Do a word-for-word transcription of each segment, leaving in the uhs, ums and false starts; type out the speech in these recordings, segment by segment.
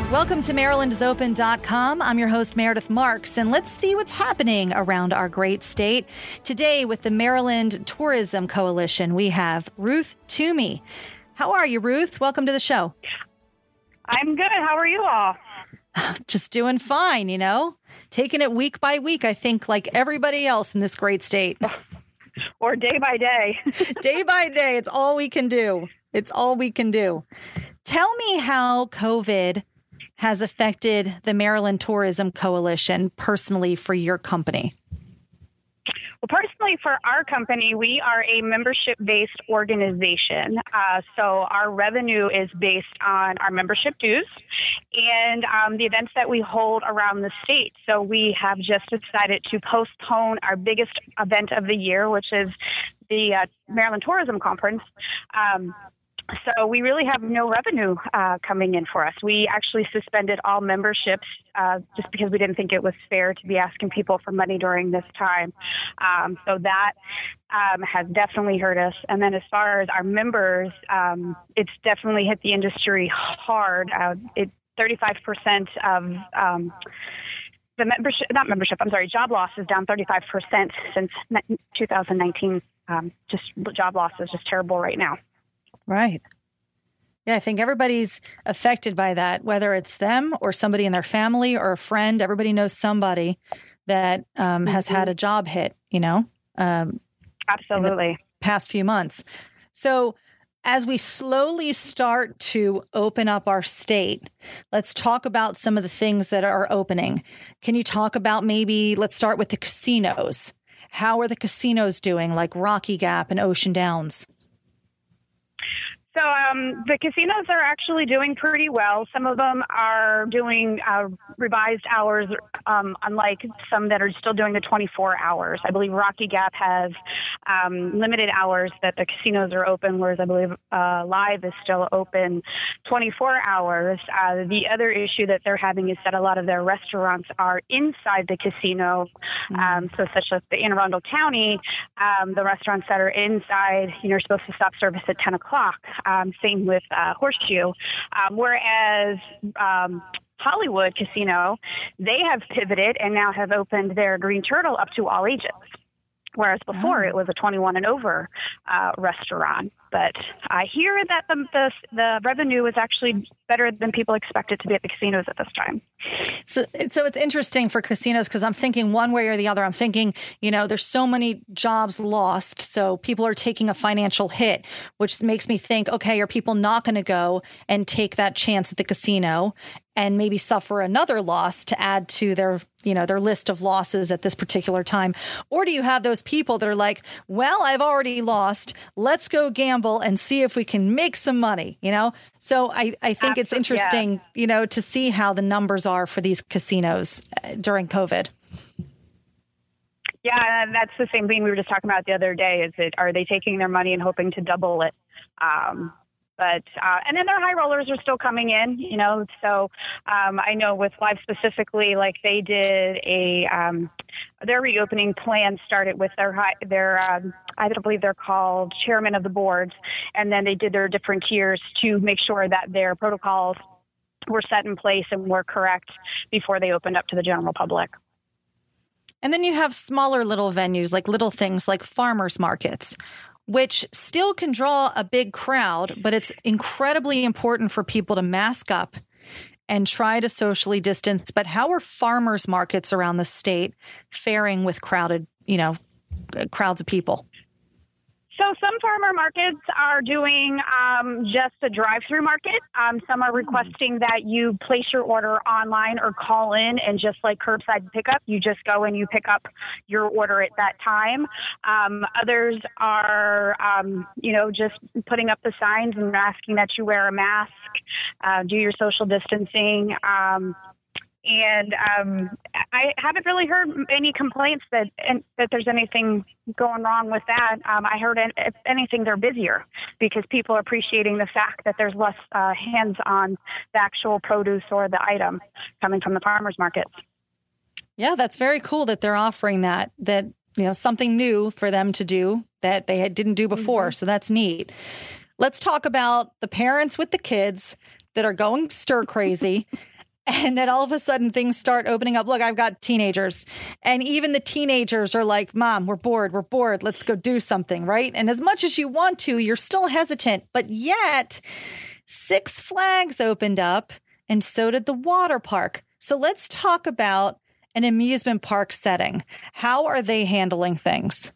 Welcome to Maryland is open dot com. I'm your host, Meredith Marks, and let's see what's happening around our great state. Today with the Maryland Tourism Coalition, we have Ruth Toomey. How are you, Ruth? Welcome to the show. I'm good. How are you all? Just doing fine, you know, taking it week by week, I think, like everybody else in this great state. Or day by day. Day by day. It's all we can do. It's all we can do. Tell me how COVID has affected the Maryland Tourism Coalition personally for your company. Well, personally, for our company, we are a membership-based organization. Uh, so our revenue is based on our membership dues and um, the events that we hold around the state. So we have just decided to postpone our biggest event of the year, which is the uh, Maryland Tourism Conference. Um, So we really have no revenue uh, coming in for us. We actually suspended all memberships uh, just because we didn't think it was fair to be asking people for money during this time. Um, so that um, has definitely hurt us. And then as far as our members, um, it's definitely hit the industry hard. Uh, it thirty-five percent of um, the membership, not membership, I'm sorry, job loss is down thirty-five percent since two thousand nineteen. Um, just job loss is just terrible right now. Right. Yeah, I think everybody's affected by that, whether it's them or somebody in their family or a friend. Everybody knows somebody that um, has had a job hit, you know, um, absolutely, in the past few months. So as we slowly start to open up our state, let's talk about some of the things that are opening. Can you talk about maybe, let's start with the casinos. How are the casinos doing, like Rocky Gap and Ocean Downs? So um, the casinos are actually doing pretty well. Some of them are doing uh, revised hours, um, unlike some that are still doing the twenty-four hours. I believe Rocky Gap has um, limited hours that the casinos are open, whereas I believe uh, Live is still open twenty-four hours. Uh, the other issue that they're having is that a lot of their restaurants are inside the casino. Mm-hmm. Um, so such as the Anne Arundel County, um, the restaurants that are inside, you know, are supposed to stop service at ten o'clock. Um, same with uh, Horseshoe. Um, whereas um, Hollywood Casino, they have pivoted and now have opened their Green Turtle up to all ages. Whereas before oh. it was a twenty-one and over uh, restaurant. But I hear that the, the the revenue is actually better than people expect it to be at the casinos at this time. So, so it's interesting for casinos because I'm thinking one way or the other. I'm thinking, you know, there's so many jobs lost. So people are taking a financial hit, which makes me think, okay, are people not going to go and take that chance at the casino and maybe suffer another loss to add to their, you know, their list of losses at this particular time? Or do you have those people that are like, well, I've already lost. Let's go gamble and see if we can make some money, you know? So I, I think Absolutely, it's interesting, yeah. you know, to see how the numbers are for these casinos during COVID. Yeah, that's the same thing we were just talking about the other day. Is it, are they taking their money and hoping to double it? Um, But, uh, and then their high rollers are still coming in, you know, so um, I know with Live specifically, like they did a, um, their reopening plan started with their, high, their um, I don't believe they're called chairman of the boards, and then they did their different tiers to make sure that their protocols were set in place and were correct before they opened up to the general public. And then you have smaller little venues, like little things like farmers markets, which still can draw a big crowd, but it's incredibly important for people to mask up and try to socially distance. But how are farmers markets around the state faring with crowded, you know, crowds of people? So some farmer markets are doing um, just a drive-through market. Um, some are requesting that you place your order online or call in, and just like curbside pickup, you just go and you pick up your order at that time. Um, others are, um, you know, just putting up the signs and asking that you wear a mask, uh, do your social distancing. Um, And um, I haven't really heard any complaints that and, that there's anything going wrong with that. Um, I heard, if anything, they're busier because people are appreciating the fact that there's less uh, hands on the actual produce or the item coming from the farmers markets. Yeah, that's very cool that they're offering that, that, you know, something new for them to do that they didn't do before. Mm-hmm. So that's neat. Let's talk about the parents with the kids that are going stir crazy. And then all of a sudden things start opening up. Look, I've got teenagers, and even the teenagers are like, Mom, we're bored. We're bored. Let's go do something. Right. And as much as you want to, you're still hesitant. But yet Six Flags opened up, and so did the water park. So let's talk about an amusement park setting. How are they handling things?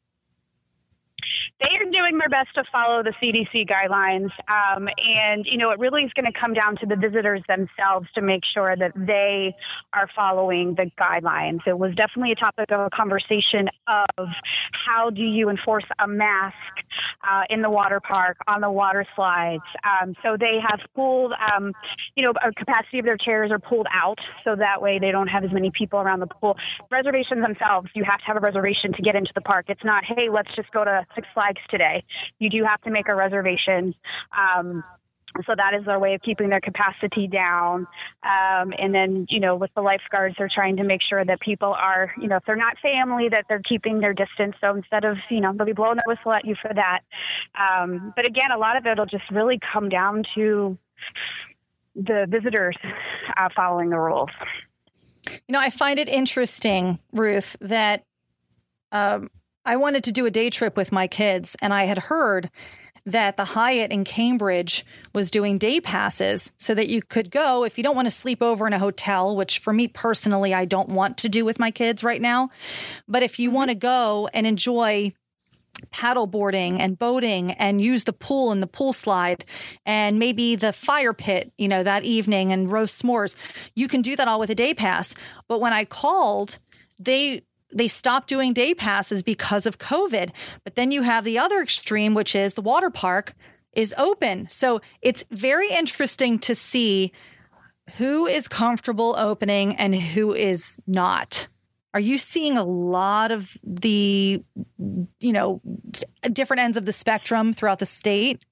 They are doing their best to follow the C D C guidelines. Um, and, you know, it really is going to come down to the visitors themselves to make sure that they are following the guidelines. It was definitely a topic of a conversation of how do you enforce a mask uh, in the water park, on the water slides. Um, so they have pulled, um, you know, a capacity of their chairs are pulled out so that way they don't have as many people around the pool. Reservations themselves, you have to have a reservation to get into the park. It's not, hey, let's just go to Six Flags today. You do have to make a reservation. Um, so that is their way of keeping their capacity down. Um, and then, you know, with the lifeguards, they're trying to make sure that people are, you know, if they're not family, that they're keeping their distance. So instead of, you know, they'll be blowing the whistle at you for that. Um, but again, a lot of it will just really come down to the visitors uh, following the rules. You know, I find it interesting, Ruth, that um, I wanted to do a day trip with my kids, and I had heard that the Hyatt in Cambridge was doing day passes so that you could go if you don't want to sleep over in a hotel, which for me personally, I don't want to do with my kids right now. But if you want to go and enjoy paddle boarding and boating and use the pool and the pool slide and maybe the fire pit, you know, that evening and roast s'mores, you can do that all with a day pass. But when I called, they They stopped doing day passes because of COVID. But then you have the other extreme, which is the water park is open. So it's very interesting to see who is comfortable opening and who is not. Are you seeing a lot of the, you know, different ends of the spectrum throughout the state?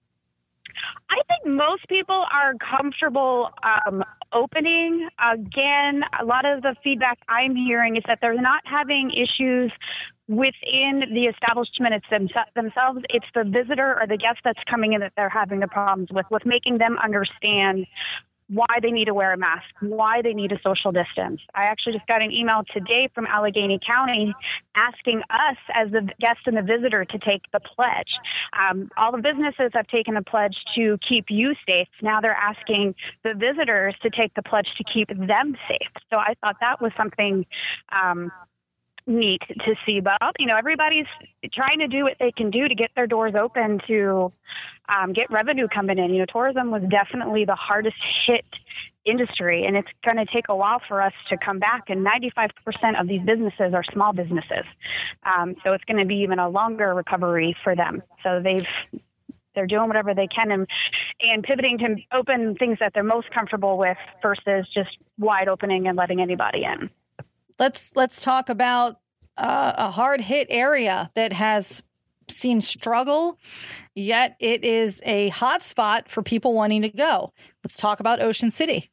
I think most people are comfortable um, opening. Again, a lot of the feedback I'm hearing is that they're not having issues within the establishment it's them- themselves. It's the visitor or the guest that's coming in that they're having the problems with, with making them understand why they need to wear a mask, why they need a social distance. I actually just got an email today from Allegheny County asking us as the guest and the visitor to take the pledge. Um, all the businesses have taken the pledge to keep you safe. Now they're asking the visitors to take the pledge to keep them safe. So I thought that was something um, neat to see. But, you know, everybody's trying to do what they can do to get their doors open to um, get revenue coming in. You know, tourism was definitely the hardest hit industry, and it's going to take a while for us to come back. And ninety-five percent of these businesses are small businesses. Um, so it's going to be even a longer recovery for them. So they've They're doing whatever they can and, and pivoting to open things that they're most comfortable with versus just wide opening and letting anybody in. Let's let's talk about uh, a hard hit area that has seen struggle, yet it is a hot spot for people wanting to go. Let's talk about Ocean City.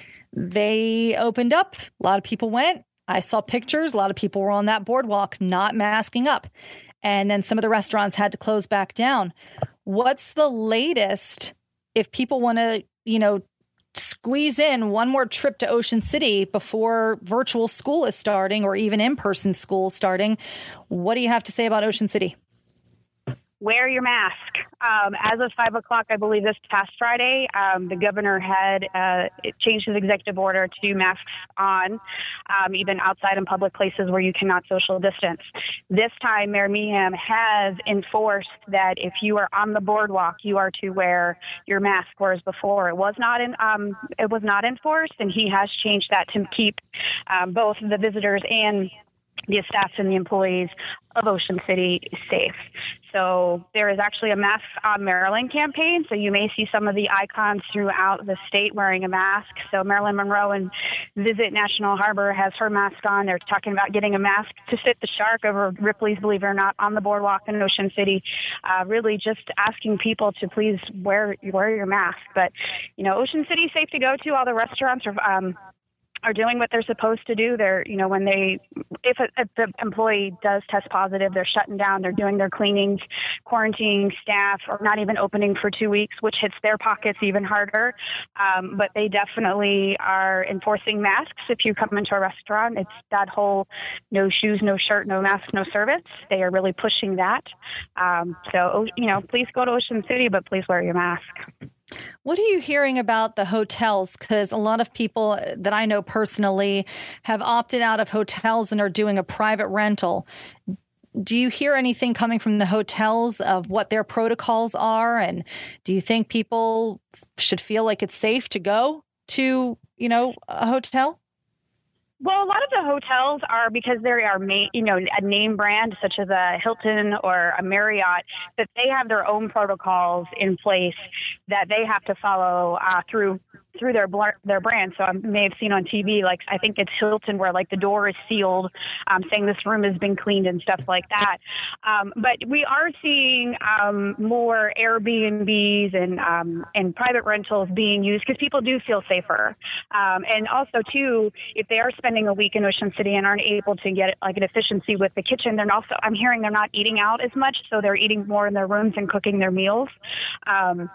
They opened up. A lot of people went. I saw pictures. A lot of people were on that boardwalk not masking up. And then some of the restaurants had to close back down. What's the latest if people want to, you know, squeeze in one more trip to Ocean City before virtual school is starting or even in-person school starting? What do you have to say about Ocean City? Wear your mask. Um, as of five o'clock, I believe this past Friday, um, the governor had uh, changed his executive order to masks on, um, even outside in public places where you cannot social distance. This time, Mayor Meehan has enforced that if you are on the boardwalk, you are to wear your mask, whereas before it was not in, um, it was not enforced, and he has changed that to keep um, both the visitors and the staff and the employees of Ocean City safe. So there is actually a Mask on Maryland campaign. So you may see some of the icons throughout the state wearing a mask. So Marilyn Monroe and Visit National Harbor has her mask on. They're talking about getting a mask to fit the shark over Ripley's, believe it or not, on the boardwalk in Ocean City. Uh, really just asking people to please wear wear your mask. But, you know, Ocean City is safe to go to. All the restaurants are um, are doing what they're supposed to do. They're, you know, when they, if, a, if the employee does test positive, they're shutting down, they're doing their cleanings, quarantining staff, or not even opening for two weeks, which hits their pockets even harder. Um, but they definitely are enforcing masks. If you come into a restaurant, it's that whole no shoes, no shirt, no mask, no service. They are really pushing that. Um, so, you know, please go to Ocean City, but please wear your mask. What are you hearing about the hotels? Because a lot of people that I know personally have opted out of hotels and are doing a private rental. Do you hear anything coming from the hotels of what their protocols are? And do you think people should feel like it's safe to go to, you know, a hotel? Well, a lot of the hotels are, because they are, ma- you know, a name brand such as a Hilton or a Marriott, that they have their own protocols in place that they have to follow uh, through through their bl- their brand. So I may have seen on T V, like I think it's Hilton, where like the door is sealed, um, saying this room has been cleaned and stuff like that. Um, but we are seeing um, more Airbnbs and um, and private rentals being used because people do feel safer. Um, and also too, if they are spending a week in Ocean City and aren't able to get like an efficiency with the kitchen, they're also, I'm hearing they're not eating out as much, so they're eating more in their rooms and cooking their meals. Um,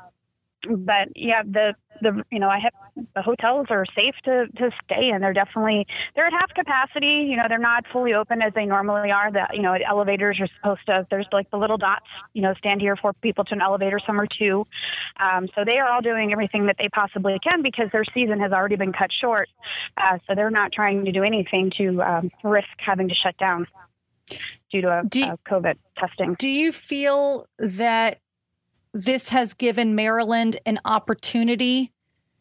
But yeah, the, the, you know, I have, the hotels are safe to, to stay in. They're definitely, they're at half capacity. You know, they're not fully open as they normally are. The, you know, elevators are supposed to, there's like the little dots, you know, stand here for people to an elevator, some are two. Um, so they are all doing everything that they possibly can because their season has already been cut short. Uh, so they're not trying to do anything to um, risk having to shut down due to a, do, a COVID testing. Do you feel that this has given Maryland an opportunity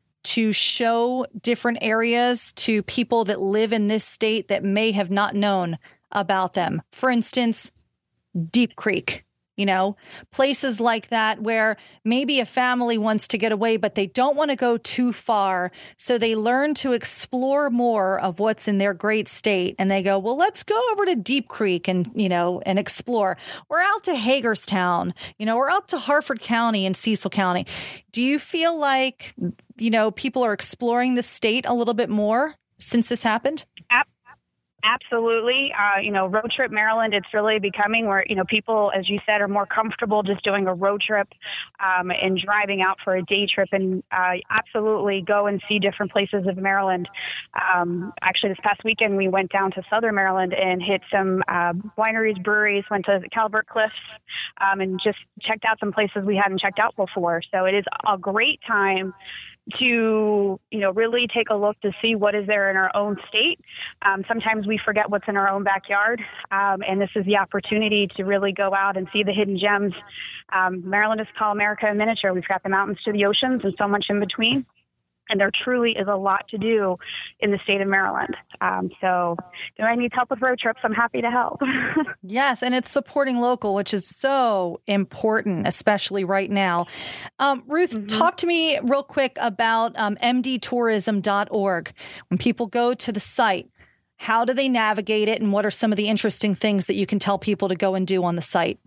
to show different areas to people that live in this state that may have not known about them? For instance, Deep Creek, you know, places like that where maybe a family wants to get away, but they don't want to go too far. So they learn to explore more of what's in their great state. And they go, well, let's go over to Deep Creek and, you know, and explore. We're out to Hagerstown, you know, we're up to Harford County and Cecil County. Do you feel like, you know, people are exploring the state a little bit more since this happened? Absolutely. Uh, you know, road trip Maryland, it's really becoming where, you know, people, as you said, are more comfortable just doing a road trip um, and driving out for a day trip, and uh, absolutely go and see different places of Maryland. Um, actually, this past weekend, we went down to Southern Maryland and hit some uh, wineries, breweries, went to the Calvert Cliffs, um, and just checked out some places we hadn't checked out before. So it is a great time to, you know, really take a look to see what is there in our own state. Um, sometimes we forget what's in our own backyard, um, and this is the opportunity to really go out and see the hidden gems. Um, Maryland is called America in miniature. We've got the mountains to the oceans and so much in between. And there truly is a lot to do in the state of Maryland. Um, so do I need help with road trips? I'm happy to help. Yes, and it's supporting local, which is so important, especially right now. Um, Ruth, mm-hmm. talk to me real quick about um, m d tourism dot org. When people go to the site, how do they navigate it, and what are some of the interesting things that you can tell people to go and do on the site?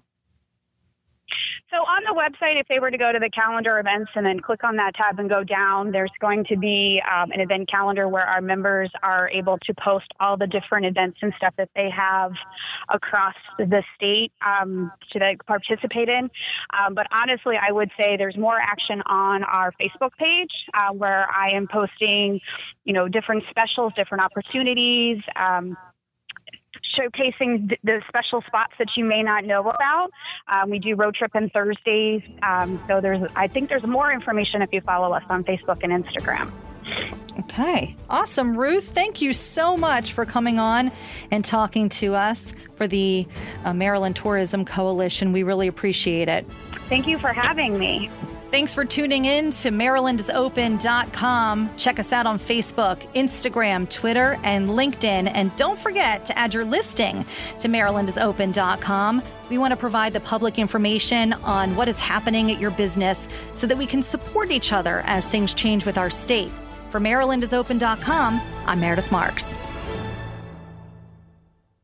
So on the website, if they were to go to the calendar events and then click on that tab and go down, there's going to be um, an event calendar where our members are able to post all the different events and stuff that they have across the state um, to participate in. Um, but honestly, I would say there's more action on our Facebook page uh, where I am posting, you know, different specials, different opportunities, um, showcasing the special spots that you may not know about. Um, we do road trip on Thursdays. Um, so there's, I think there's more information if you follow us on Facebook and Instagram. Okay. Awesome. Ruth, thank you so much for coming on and talking to us for the uh, Maryland Tourism Coalition. We really appreciate it. Thank you for having me. Thanks for tuning in to Maryland is open dot com. Check us out on Facebook, Instagram, Twitter, and LinkedIn. And don't forget to add your listing to Maryland is open dot com. We want to provide the public information on what is happening at your business so that we can support each other as things change with our state. For Maryland is open dot com, I'm Meredith Marks.